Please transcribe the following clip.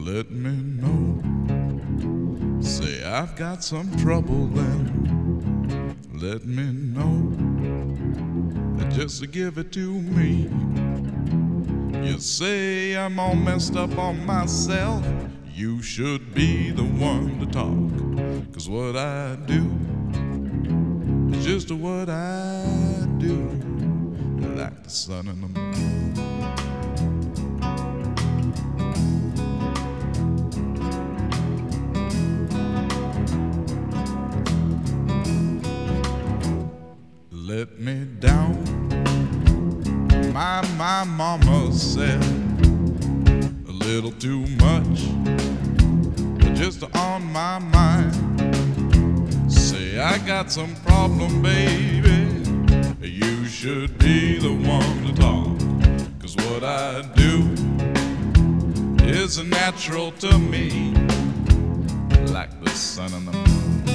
let me know. Say I've got some trouble, then let me know. Just to give it to me. You say I'm all messed up on myself. You should be the one to talk. 'Cause what I do is just what I do, like the sun and the moon. Let me down. My mama said a little too much, just on my mind. Say I got some problem, baby. You should be the one to talk. 'Cause what I do is natural to me, like the sun and the moon.